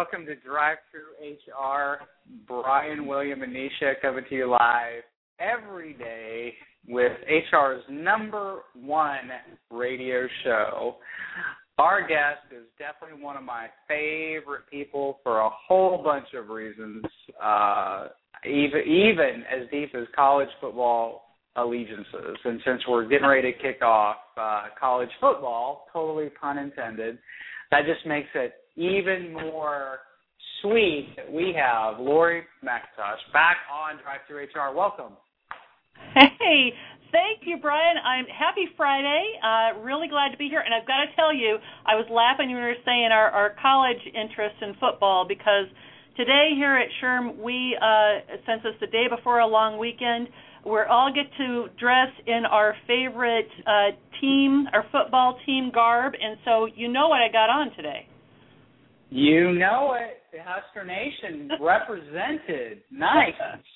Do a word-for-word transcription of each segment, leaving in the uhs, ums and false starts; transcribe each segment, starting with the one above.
welcome to Drive Through H R. Brian, William, and Nisha coming to you live every day with H R's number one radio show. Our guest is definitely one of my favorite people for a whole bunch of reasons, uh, even, even as deep as college football allegiances. And since we're getting ready to kick off uh, college football, totally pun intended, that just makes it even more sweet that we have Lori McIntosh back on Drive Through H R. Welcome. Hey, thank you, Brian. I'm happy Friday. Uh, really glad to be here. And I've got to tell you, I was laughing when you were saying our, our college interest in football because today here at S H R M, we, uh, since it's the day before a long weekend, we all get to dress in our favorite uh, team, our football team garb. And so you know what I got on today. You know it. The Husker Nation represented. Nice.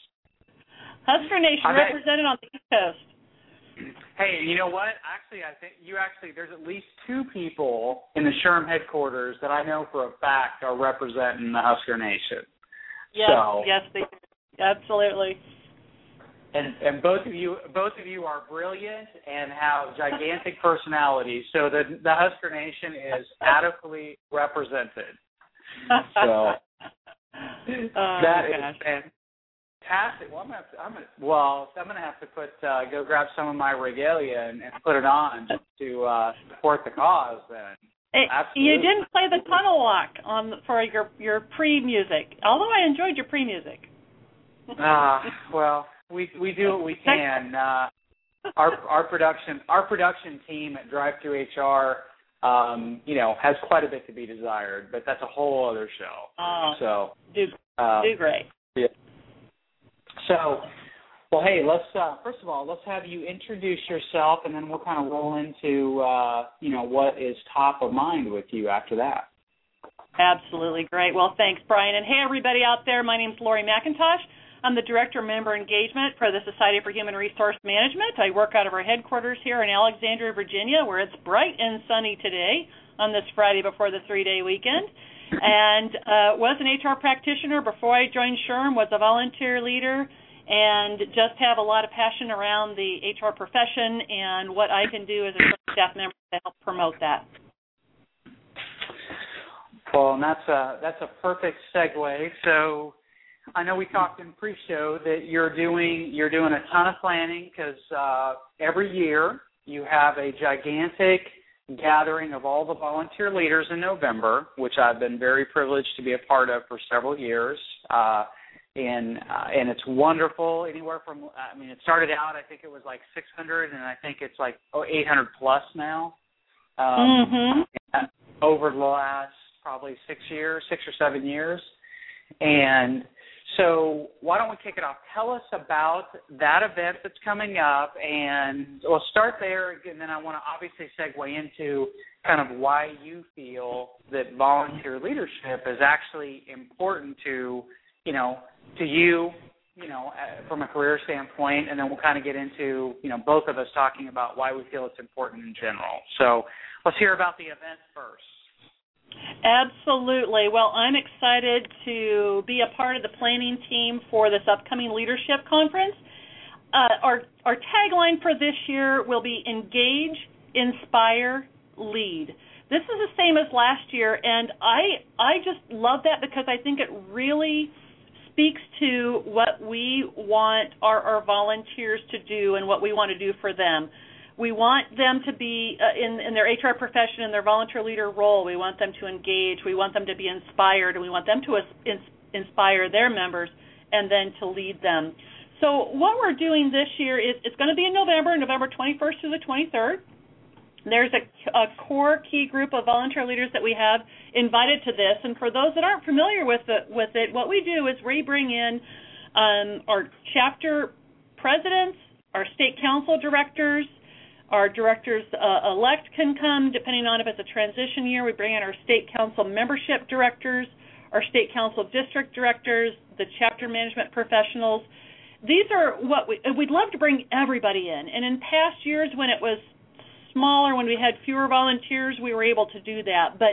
Husker Nation I represented bet. On the East Coast. Hey, you know what? Actually, I think you actually, there's at least two people in the S H R M headquarters that I know for a fact are representing the Husker Nation. Yes, so, yes, they do. Absolutely. And, and both of you, both of you are brilliant and have gigantic personalities. So the the Husker Nation is adequately represented. So oh, that gosh. is fantastic. Well, I'm gonna, have to, I'm gonna, well, I'm gonna have to put uh, go grab some of my regalia and, and put it on just to uh, support the cause. Then it, you didn't play the tunnel walk on for your your pre-music, although I enjoyed your pre-music. Ah, uh, well. We we do what we can. Uh, our our production our production team at Drive Through H R, um, you know, has quite a bit to be desired, but that's a whole other show. Oh, so do uh, do great. Yeah. So, well, hey, let's uh, first of all let's have you introduce yourself, and then we'll kind of roll into uh, you know what is top of mind with you after that. Absolutely great. Well, thanks, Brian, and hey, everybody out there. My name's Lori McIntosh. I'm the Director of Member Engagement for the Society for Human Resource Management. I work out of our headquarters here in Alexandria, Virginia, where it's bright and sunny today on this Friday before the three-day weekend. And uh, was an H R practitioner before I joined S H R M, was a volunteer leader, and just have a lot of passion around the H R profession and what I can do as a staff member to help promote that. Well, and that's a, that's a perfect segue. So I know we talked in pre-show that you're doing you're doing a ton of planning because uh, every year you have a gigantic gathering of all the volunteer leaders in November, which I've been very privileged to be a part of for several years, uh, and uh, and it's wonderful. Anywhere from I mean, it started out I think it was like six hundred, and I think it's like oh, eight hundred plus now. Um, mm-hmm. Over the last probably six years, six or seven years, and so why don't we kick it off? Tell us about that event that's coming up, and we'll start there, and then I want to obviously segue into kind of why you feel that volunteer leadership is actually important to, you know, to you, you know, from a career standpoint, and then we'll kind of get into, you know, both of us talking about why we feel it's important in general. So let's hear about the event first. Absolutely. Well, I'm excited to be a part of the planning team for this upcoming leadership conference. Uh, our our tagline for this year will be Engage, Inspire, Lead. This is the same as last year, and I I just love that because I think it really speaks to what we want our, our volunteers to do and what we want to do for them. We want them to be uh, in, in their H R profession, in their volunteer leader role. We want them to engage. We want them to be inspired, and we want them to ins- inspire their members and then to lead them. So what we're doing this year is it's going to be in November, November twenty-first through the twenty-third. There's a, a core key group of volunteer leaders that we have invited to this. And for those that aren't familiar with it, with it what we do is we bring in um, our chapter presidents, our state council directors. Our directors-elect uh, can come, depending on if it's a transition year. We bring in our state council membership directors, our state council district directors, the chapter management professionals. These are what we, we'd love to bring everybody in. And in past years when it was smaller, when we had fewer volunteers, we were able to do that. But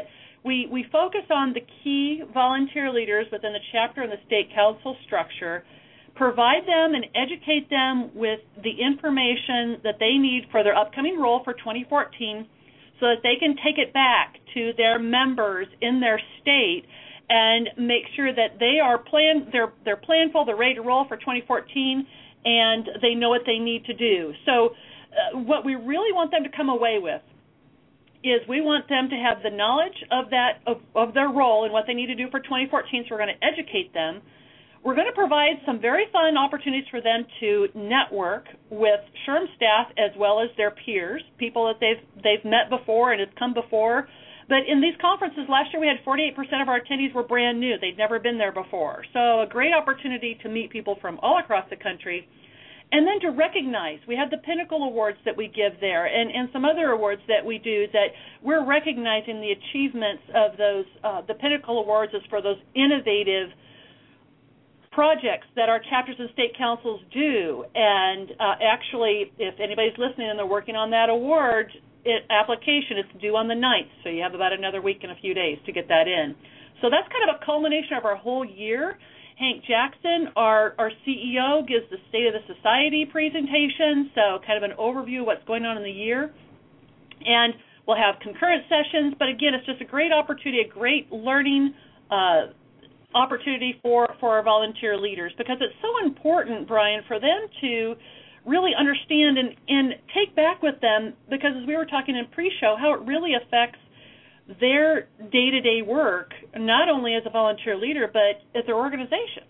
we, we focus on the key volunteer leaders within the chapter and the state council structure, provide them and educate them with the information that they need for their upcoming role for twenty fourteen so that they can take it back to their members in their state and make sure that they are plan, they're, they're planful, they're ready to roll for twenty fourteen, and they know what they need to do. So uh, what we really want them to come away with is we want them to have the knowledge of that of, of their role and what they need to do for twenty fourteen, so we're going to educate them. We're going to provide some very fun opportunities for them to network with S H R M staff as well as their peers, people that they've they've met before and have come before. But in these conferences, last year we had forty-eight percent of our attendees were brand new. They'd never been there before. So a great opportunity to meet people from all across the country. And then to recognize, we have the Pinnacle Awards that we give there and, and some other awards that we do that we're recognizing the achievements of those. Uh, the Pinnacle Awards is for those innovative projects that our chapters and state councils do. And uh, actually, if anybody's listening and they're working on that award it, application, it's due on the ninth, so you have about another week and a few days to get that in. So that's kind of a culmination of our whole year. Hank Jackson, our, our C E O, gives the State of the Society presentation, so kind of an overview of what's going on in the year. And we'll have concurrent sessions, but again, it's just a great opportunity, a great learning uh, opportunity for, for our volunteer leaders, because it's so important, Brian, for them to really understand and, and take back with them, because as we were talking in pre-show, how it really affects their day-to-day work, not only as a volunteer leader, but at their organization.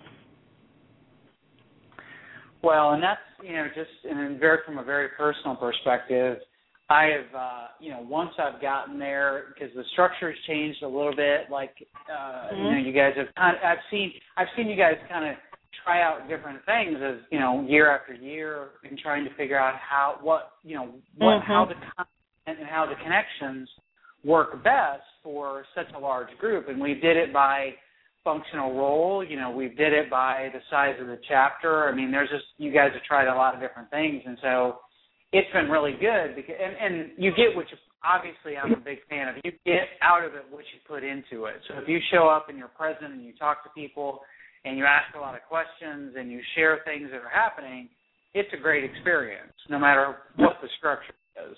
Well, and that's, you know, just in very, from a very personal perspective, I have, uh, you know, once I've gotten there, because the structure's changed a little bit, like, uh, mm-hmm. you know, you guys have kind of, I've seen, I've seen you guys kind of try out different things as, you know, year after year and trying to figure out how, what, you know, what, mm-hmm. how the content and how the connections work best for such a large group. And we did it by functional role, you know, we did it by the size of the chapter. I mean, there's just, you guys have tried a lot of different things, and so it's been really good, because, and, and you get what you, obviously I'm a big fan of, you get out of it what you put into it. So if you show up and you're present and you talk to people and you ask a lot of questions and you share things that are happening, it's a great experience, no matter what the structure is.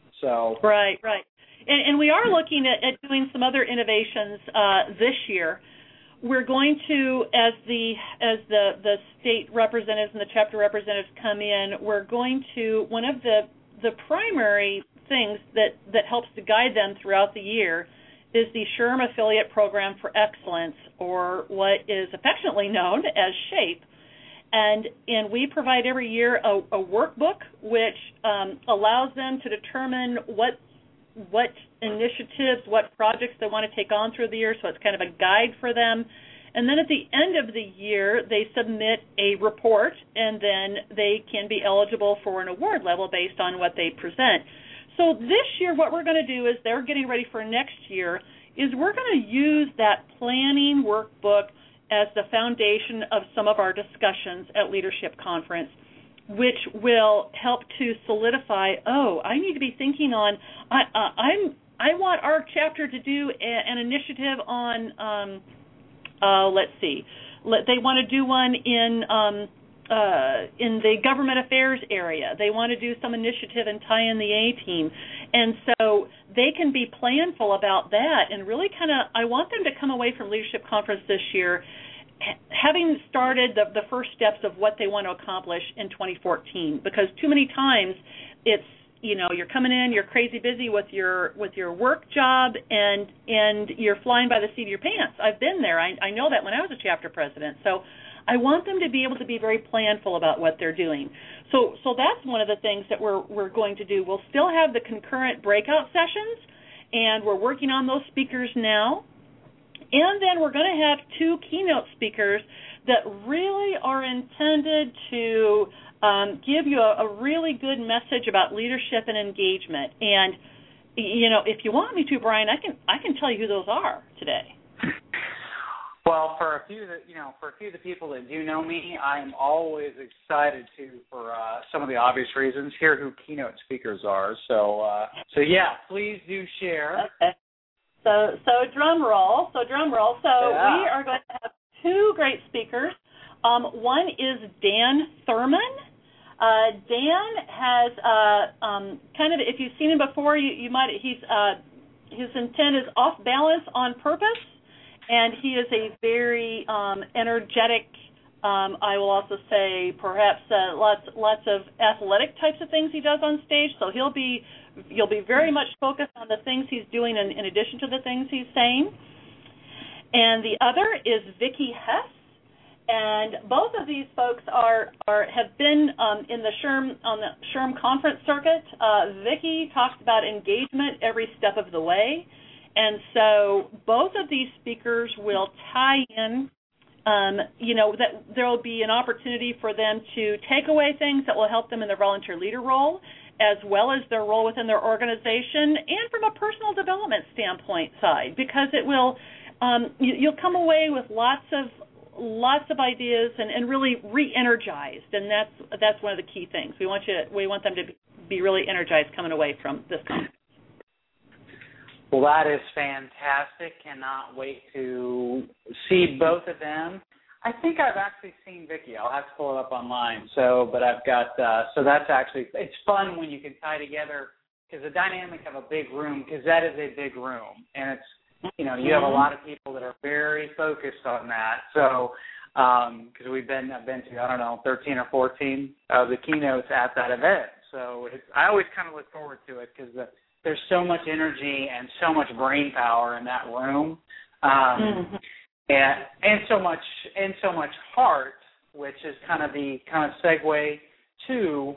So Right, right. And, and we are looking at, at doing some other innovations uh, this year. We're going to, as the as the, the state representatives and the chapter representatives come in, we're going to, one of the, the primary things that, that helps to guide them throughout the year is the S H R M Affiliate Program for Excellence, or what is affectionately known as SHAPE. And, and we provide every year a, a workbook which um, allows them to determine what what initiatives, what projects they want to take on through the year, so it's kind of a guide for them. And then at the end of the year, they submit a report, and then they can be eligible for an award level based on what they present. So this year, what we're going to do is, they're getting ready for next year, is we're going to use that planning workbook as the foundation of some of our discussions at Leadership Conference, which will help to solidify, oh, I need to be thinking on, I, uh, I'm, I want our chapter to do a, an initiative on, um, uh, let's see, Let, they want to do one in um, uh, in the government affairs area. They want to do some initiative and tie in the A-team. And so they can be planful about that, and really kind of, I want them to come away from Leadership Conference this year having started the, the first steps of what they want to accomplish in twenty fourteen, because too many times it's, you know, you're coming in, you're crazy busy with your with your work job, and and you're flying by the seat of your pants. I've been there. I, I know that when I was a chapter president. So I want them to be able to be very planful about what they're doing. So so that's one of the things that we're we're going to do. We'll still have the concurrent breakout sessions, and we're working on those speakers now. And then we're going to have two keynote speakers that really are intended to um, give you a, a really good message about leadership and engagement. And, you know, if you want me to, Brian, I can I can tell you who those are today. Well, for a few that you know, for a few of the people that do know me, I am always excited to, for uh, some of the obvious reasons, hear who keynote speakers are. So, uh, so yeah, please do share. Okay. So, so drum roll. So drum roll. So yeah. we are going to have two great speakers. Um, one is Dan Thurman. Uh, Dan has uh, um, kind of, if you've seen him before, you, you might. He's uh, his intent is off balance on purpose, and he is a very um, energetic. Um, I will also say perhaps uh, lots lots of athletic types of things he does on stage. So he'll be you'll be very much focused on the things he's doing in, in addition to the things he's saying. And the other is Vicki Hess, and both of these folks are are have been um, in the SHRM on the SHRM conference circuit. Uh, Vicki talks about engagement every step of the way, and so both of these speakers will tie in. Um, you know, that there will be an opportunity for them to take away things that will help them in their volunteer leader role, as well as their role within their organization, and from a personal development standpoint side, because it will, um, you, you'll come away with lots of lots of ideas and, and really re-energized, and that's that's one of the key things. We want you, to, we want them to be really energized coming away from this conference. Well, that is fantastic. Cannot wait to see both of them. I think I've actually seen Vicki. I'll have to pull it up online. So, but I've got, uh, so that's actually, it's fun when you can tie together, because the dynamic of a big room, because that is a big room. And it's, you know, you have a lot of people that are very focused on that. So, because um, we've been, I've been to, I don't know, thirteen or fourteen of the keynotes at that event. So it's, I always kind of look forward to it, because the, there's so much energy and so much brain power in that room, um, mm-hmm. and and so much and so much heart, which is kind of the kind of segue to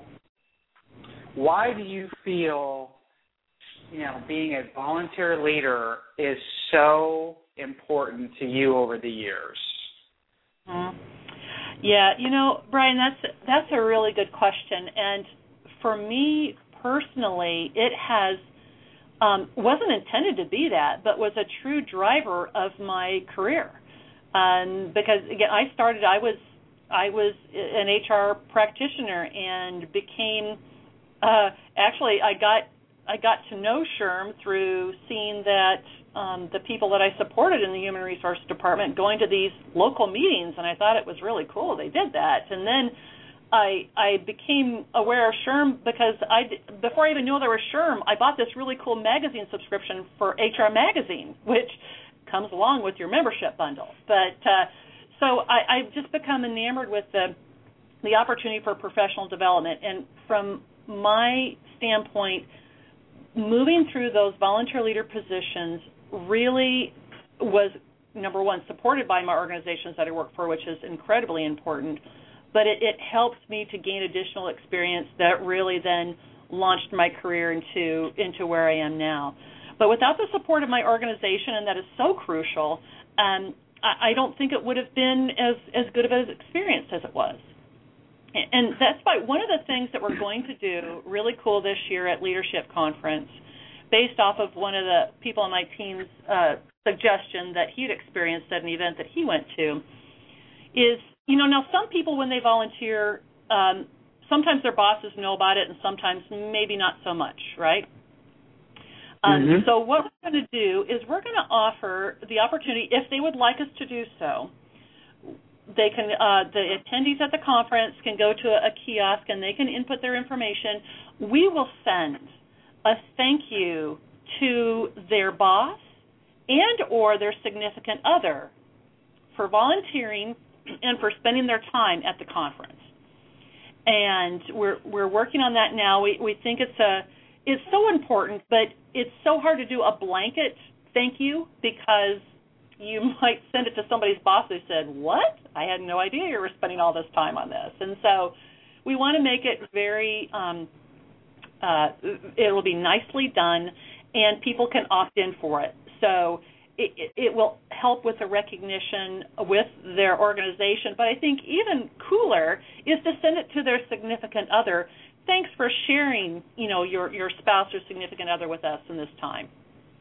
why do you feel, you know, being a volunteer leader is so important to you over the years? Mm-hmm. Yeah, you know, Brian, that's that's a really good question, and for me personally, it has. Um, wasn't intended to be that, but was a true driver of my career. Um, because again, I started. I was I was an H R practitioner and became. Uh, actually, I got I got to know SHRM through seeing that um, the people that I supported in the Human Resource Department going to these local meetings, and I thought it was really cool. They did that, and then. I I became aware of SHRM because I, before I even knew there was SHRM, I bought this really cool magazine subscription for H R Magazine, which comes along with your membership bundle. But uh, so I, I've just become enamored with the the opportunity for professional development. And from my standpoint, moving through those volunteer leader positions really was, number one, supported by my organizations that I work for, which is incredibly important. But it, it helps me to gain additional experience that really then launched my career into into where I am now. But without the support of my organization, and that is so crucial, um, I, I don't think it would have been as, as good of an experience as it was. And that's why one of the things that we're going to do really cool this year at Leadership Conference, based off of one of the people on my team's uh, suggestion that he'd experienced at an event that he went to, is You know, now some people when they volunteer, um, sometimes their bosses know about it and sometimes maybe not so much, right? Um, mm-hmm. So what we're going to do is we're going to offer the opportunity, if they would like us to do so, they can, uh, the attendees at the conference can go to a, a kiosk and they can input their information. We will send a thank you to their boss and or their significant other for volunteering and for spending their time at the conference. And we're we're working on that now. We we think it's a it's so important, but it's so hard to do a blanket thank you because you might send it to somebody's boss who said, "What? I had no idea you were spending all this time on this." And so we want to make it very um, uh, it'll be nicely done, and people can opt in for it. So It, it, it will help with the recognition with their organization. But I think even cooler is to send it to their significant other. Thanks for sharing, you know, your, your spouse or significant other with us in this time.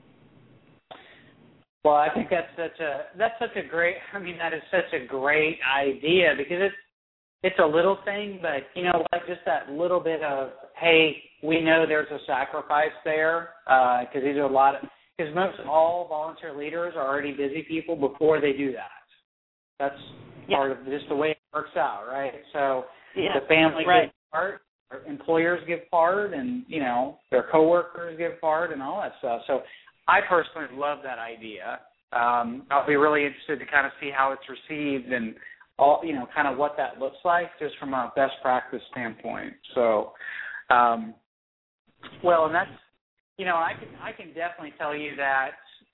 Well, I think that's such a that's such a great. I mean, that is such a great idea because it's it's a little thing, but you know, like just that little bit of, hey, we know there's a sacrifice there because uh, these are a lot of. because most all volunteer leaders are already busy people before they do that. That's yeah. part of just the way it works out, right? So yeah. the family right. gives part, employers give part, and, you know, their coworkers give part and all that stuff. So I personally love that idea. Um, I'll be really interested to kind of see how it's received and all, you know, kind of what that looks like just from a best practice standpoint. So, um, well, and that's, you know, I can I can definitely tell you that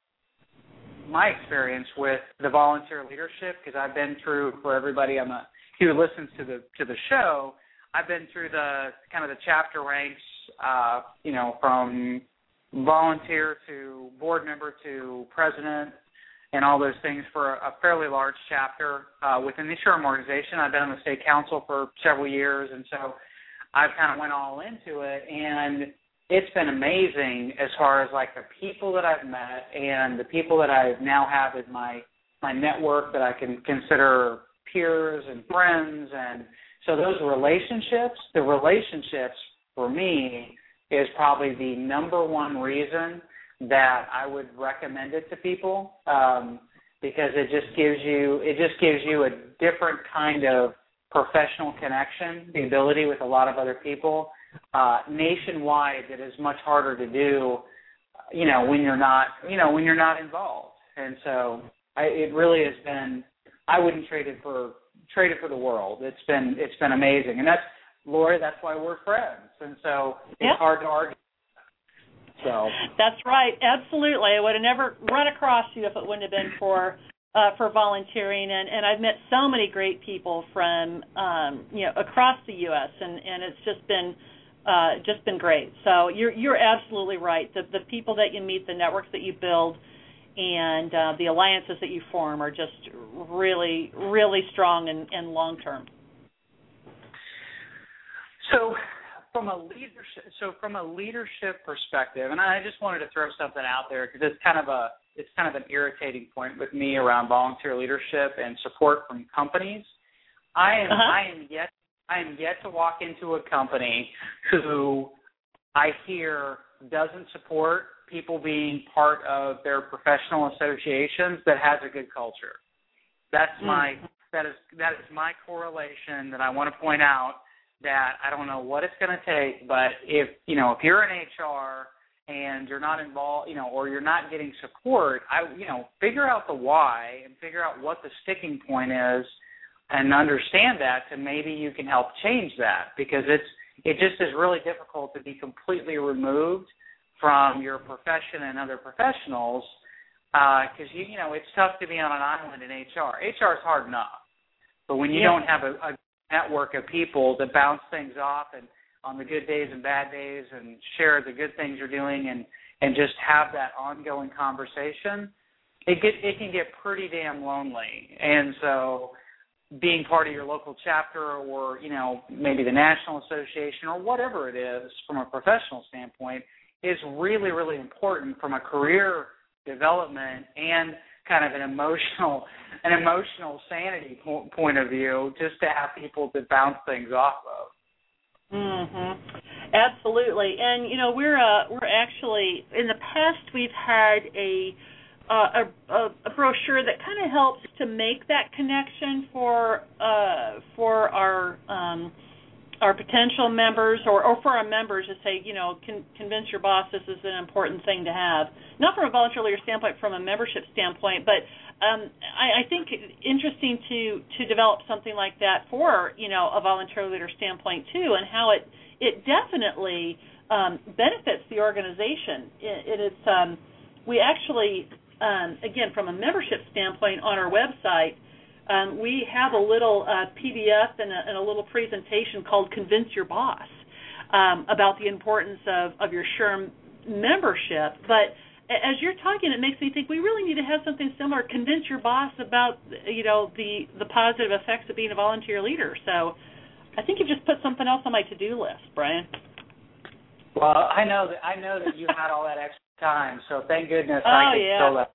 my experience with the volunteer leadership, because I've been through, for everybody on the who listens to the to the show, I've been through the kind of the chapter ranks, uh, you know, from volunteer to board member to president and all those things for a, a fairly large chapter uh, within the SHRM organization. I've been on the state council for several years, and so I've kind of went all into it, and it's been amazing as far as like the people that I've met and the people that I now have in my my network that I can consider peers and friends. And so those relationships, the relationships for me is probably the number one reason that I would recommend it to people, um, because it just gives you it just gives you a different kind of professional connection, the ability with a lot of other people uh, nationwide that is much harder to do, you know, when you're not, you know, when you're not involved. And so I, it really has been, I wouldn't trade it for trade it for the world. It's been it's been amazing, and that's Lori. That's why we're friends, and so it's yep. hard to argue. So that's right, absolutely. I would have never run across you if it wouldn't have been for uh, for volunteering, and, and I've met so many great people from um, you know across the U S and, and it's just been uh, just been great. So you're you're absolutely right. The the people that you meet, the networks that you build, and uh, the alliances that you form are just really really strong and, and long term. So. From a leadership, so from a leadership perspective, and I just wanted to throw something out there because it's kind of a it's kind of an irritating point with me around volunteer leadership and support from companies. I am uh-huh. I am yet I am yet to walk into a company who I hear doesn't support people being part of their professional associations that has a good culture. That's mm. my that is that is my correlation that I want to point out. That I don't know what it's going to take, but if, you know, if you're in H R and you're not involved, you know, or you're not getting support, I, you know, figure out the why and figure out what the sticking point is and understand that, and maybe you can help change that, because it's, it just is really difficult to be completely removed from your profession and other professionals, because, uh, you, you know, it's tough to be on an island in H R. H R is hard enough, but when you yeah. don't have a, a network of people that bounce things off and on the good days and bad days and share the good things you're doing and, and just have that ongoing conversation, it get it can get pretty damn lonely. And so being part of your local chapter or, you know, maybe the National Association or whatever it is from a professional standpoint is really, really important from a career development and kind of an emotional an emotional sanity po- point of view, just to have people to bounce things off of. Mhm. Absolutely. And you know, we're uh, we're actually in the past we've had a uh, a, a brochure that kind of helps to make that connection for uh, for our um, our potential members or, or for our members to say, you know, con- convince your boss this is an important thing to have. Not from a volunteer leader standpoint, from a membership standpoint, but um, I, I think interesting to, to develop something like that for, you know, a volunteer leader standpoint too, and how it it definitely um, benefits the organization. It, it is um, we actually, um, again, from a membership standpoint on our website, Um, we have a little uh, P D F and a, and a little presentation called Convince Your Boss um, about the importance of, of your SHRM membership. But as you're talking, it makes me think we really need to have something similar, Convince Your Boss about, you know, the, the positive effects of being a volunteer leader. So I think you've just put something else on my to-do list, Brian. Well, I know that I know that you had all that extra time, so thank goodness oh, I could yeah. fill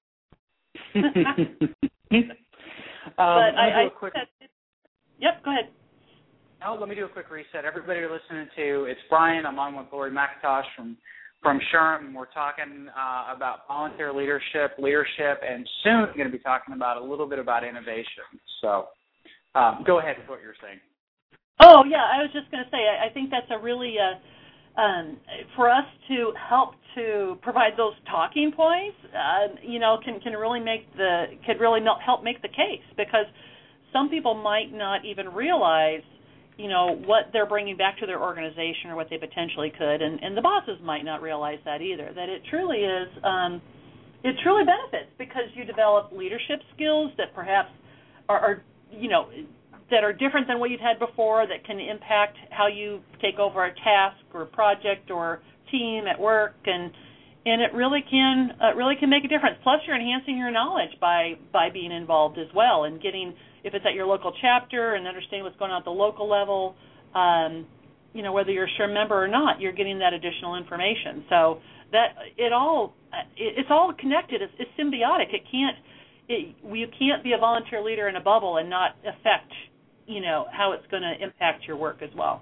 that. Um, but let me I, do a quick. I said, yep, go ahead. Oh, let me do a quick reset. Everybody you're listening to, it's Brian. I'm on with Lori McIntosh from from SHRM. We're talking uh, about volunteer leadership, leadership, and soon we're going to be talking about a little bit about innovation. So um, go ahead with what you're saying. Oh, yeah, I was just going to say, I, I think that's a really, uh, um, for us to help to provide those talking points, uh, you know, can, can really make the, could really help make the case, because some people might not even realize, you know, what they're bringing back to their organization or what they potentially could, and, and the bosses might not realize that either, that it truly is, um, it truly benefits, because you develop leadership skills that perhaps are, are you know, that are different than what you've had before, that can impact how you take over a task or a project or team at work, and and it really can uh, really can make a difference. Plus, you're enhancing your knowledge by by being involved as well, and getting, if it's at your local chapter, and understanding what's going on at the local level, um, you know, whether you're a SHRM member or not, you're getting that additional information. So that it all it, it's all connected. It's, it's symbiotic. It can't it, you can't be a volunteer leader in a bubble and not affect, you know, how it's going to impact your work as well.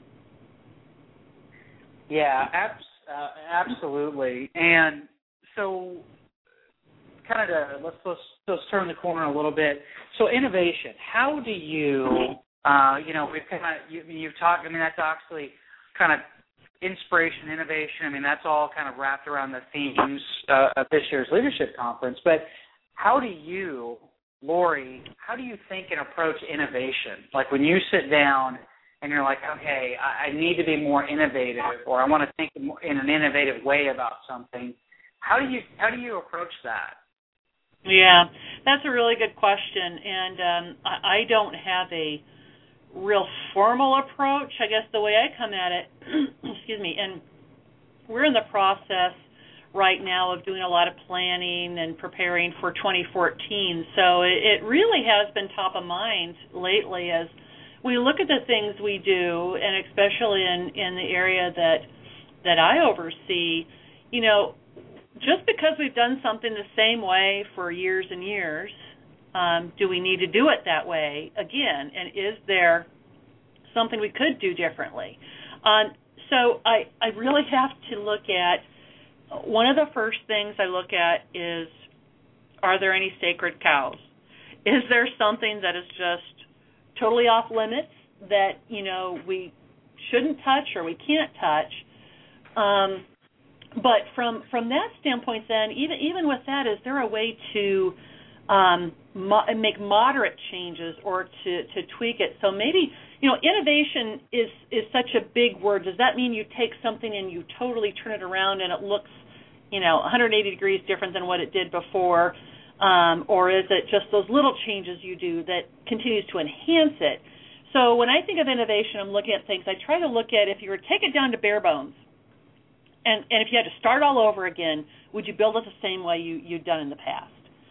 Yeah, abs- uh, absolutely. And so, kind of, to, let's, let's let's turn the corner a little bit. So, innovation. How do you, uh, you know, we've kind of you, you've talked. I mean, that's actually kind of inspiration, innovation. I mean, that's all kind of wrapped around the themes uh, of this year's leadership conference. But how do you, Lori, how do you think and approach innovation? Like when you sit down and you're like, okay, I, I need to be more innovative, or I want to think in an innovative way about something. How do you how do you approach that? Yeah, that's a really good question, and um, I, I don't have a real formal approach. I guess the way I come at it, excuse me, and we're in the process right now of doing a lot of planning and preparing for twenty fourteen. So it, it really has been top of mind lately as we look at the things we do, and especially in, in the area that that I oversee. You know, just because we've done something the same way for years and years, um, do we need to do it that way again? And is there something we could do differently? Um, so I, I really have to look at, one of the first things I look at is, are there any sacred cows? Is there something that is just totally off limits that, you know, we shouldn't touch or we can't touch? Um, but from from that standpoint, then, even even with that, is there a way to um, mo- make moderate changes or to, to tweak it? So maybe, you know, innovation is, is such a big word. Does that mean you take something and you totally turn it around and it looks, you know, one hundred eighty degrees different than what it did before? Um, or is it just those little changes you do that continues to enhance it? So when I think of innovation, I'm looking at things, I try to look at, if you were to take it down to bare bones, and, and if you had to start all over again, would you build it the same way you, you'd done in the past?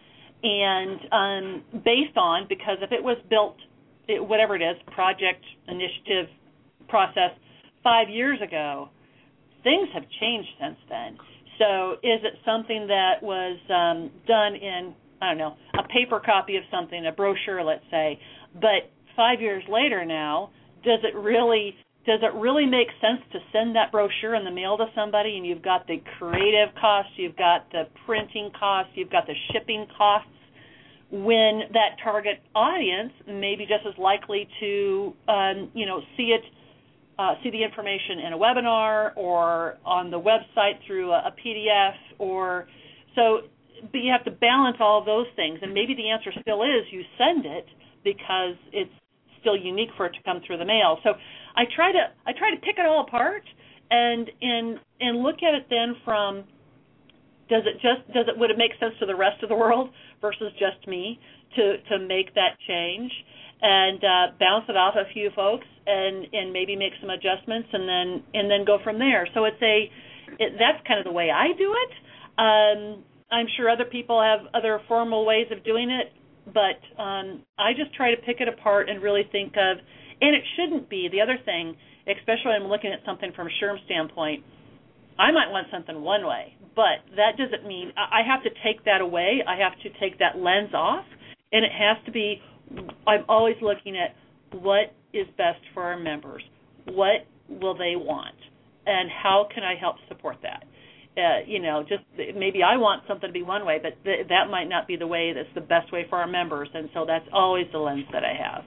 And um, based on, because if it was built, it, whatever it is, project, initiative, process, five years ago, things have changed since then. So is it something that was um, done in, I don't know, a paper copy of something, a brochure, let's say, but five years later now, does it really does it really make sense to send that brochure in the mail to somebody, and you've got the creative costs, you've got the printing costs, you've got the shipping costs, when that target audience may be just as likely to, um, you know, see it, uh, see the information in a webinar or on the website through a, a P D F, or so. But you have to balance all of those things, and maybe the answer still is you send it because it's still unique for it to come through the mail. So I try to I try to pick it all apart and and and look at it then from, does it just does it would it make sense to the rest of the world versus just me to to make that change, and uh, bounce it off a few folks and and maybe make some adjustments and then and then go from there. So it's a it, that's kind of the way I do it. Um, I'm sure other people have other formal ways of doing it, but um, I just try to pick it apart and really think of, and it shouldn't be, the other thing, especially when I'm looking at something from a SHRM standpoint, I might want something one way, but that doesn't mean, I have to take that away, I have to take that lens off, and it has to be, I'm always looking at what is best for our members, what will they want, and how can I help support that? Uh, you know, just maybe I want something to be one way, but th- that might not be the way that's the best way for our members, and so that's always the lens that I have.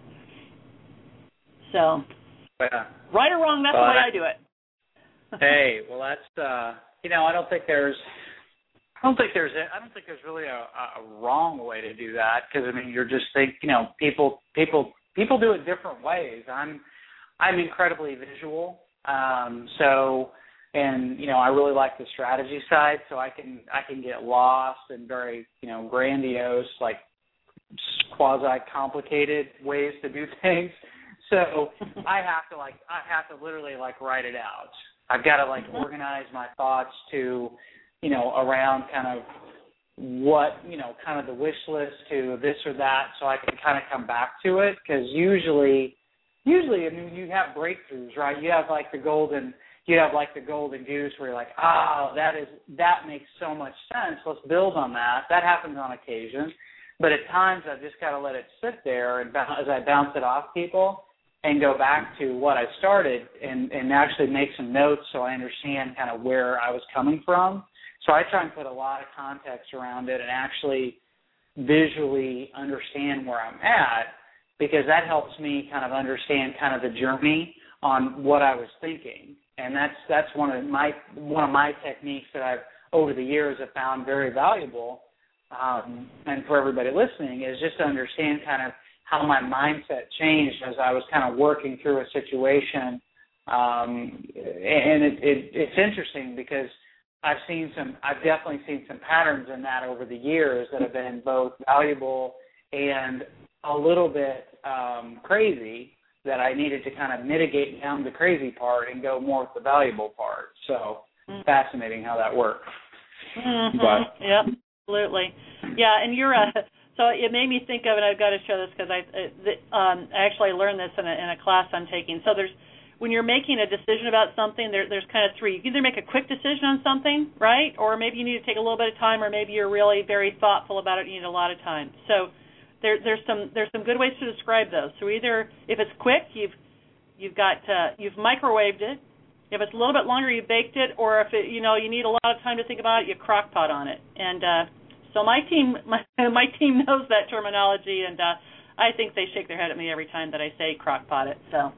So, yeah. right or wrong, that's well, the way I, I do it. Hey, well, that's uh, you know, I don't think there's, I don't think there's, a, I don't think there's really a, a wrong way to do that, because I mean, you're just think, you know, people, people, people do it different ways. I'm, I'm incredibly visual, um, so. And, you know, I really like the strategy side, so I can I can get lost in very, you know, grandiose, like quasi-complicated ways to do things. So I have to, like, I have to literally, like, write it out. I've got to, like, organize my thoughts to, you know, around kind of what, you know, kind of the wish list to this or that, so I can kind of come back to it, because usually, usually, I mean, you have breakthroughs, right? You have, like, the golden... You have like the golden goose where you're like, oh, that is that makes so much sense. Let's build on that. That happens on occasion. But at times I've just got to let it sit there and as I bounce it off people and go back to what I started and, and actually make some notes so I understand kind of where I was coming from. So I try and put a lot of context around it and actually visually understand where I'm at, because that helps me kind of understand kind of the journey on what I was thinking. And that's that's one of my one of my techniques that I've over the years have found very valuable, um, and for everybody listening is just to understand kind of how my mindset changed as I was kind of working through a situation. Um, and it, it, it's interesting because I've seen some I've definitely seen some patterns in that over the years that have been both valuable and a little bit um, crazy, that I needed to kind of mitigate down the crazy part and go more with the valuable part. So mm-hmm. Fascinating how that works. Mm-hmm. But yep, absolutely. Yeah, and you're uh, so it made me think of it. I've got to show this because I uh, um, I actually learned this in a, in a class I'm taking. So there's when you're making a decision about something, there, there's kind of three. You can either make a quick decision on something, right, or maybe you need to take a little bit of time, or maybe you're really very thoughtful about it and you need a lot of time. So There, there's some there's some good ways to describe those. So either if it's quick, you've you've got uh, you've microwaved it. If it's a little bit longer, you baked it. Or if it, you know you need a lot of time to think about it, you crock pot on it. And uh, so my team my, my team knows that terminology, and uh, I think they shake their head at me every time that I say crock pot it. So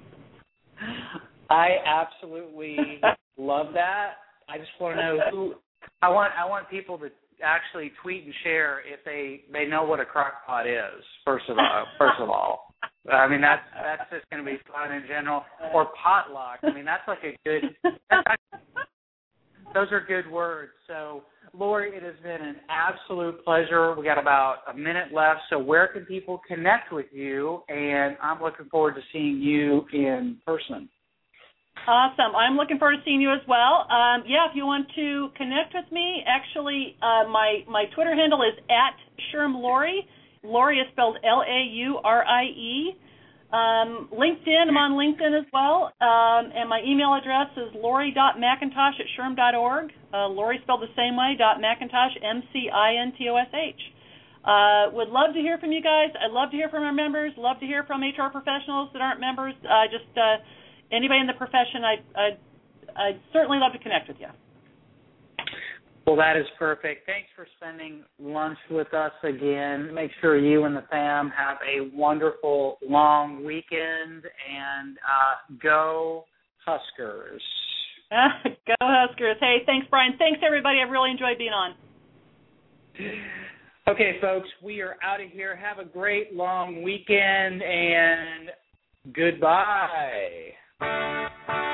I absolutely love that. I just want to know who I want. I want people to actually tweet and share if they, they know what a crock pot is, first of all. First of all. I mean, that's that's just going to be fun in general. Or potluck. I mean, that's like a good, those are good words. So, Lori, it has been an absolute pleasure. We got about a minute left, so where can people connect with you? And I'm looking forward to seeing you in person. Awesome. I'm looking forward to seeing you as well. Um, yeah, if you want to connect with me, actually, uh, my, my Twitter handle is at Sherm Laurie. Laurie is spelled L A U R I E. Um, LinkedIn, I'm on LinkedIn as well. Um, and my email address is laurie dot mcintosh at sherm dot org. Uh, Laurie spelled the same way, dot McIntosh, M C I N T O S H. Uh, would love to hear from you guys. I'd love to hear from our members. Love to hear from H R professionals that aren't members. Uh, just... Uh, Anybody in the profession, I'd, I'd, I'd certainly love to connect with you. Well, that is perfect. Thanks for spending lunch with us again. Make sure you and the fam have a wonderful long weekend, and uh, go Huskers. Go Huskers. Hey, thanks, Brian. Thanks, everybody. I've really enjoyed being on. Okay, folks, we are out of here. Have a great long weekend, and goodbye.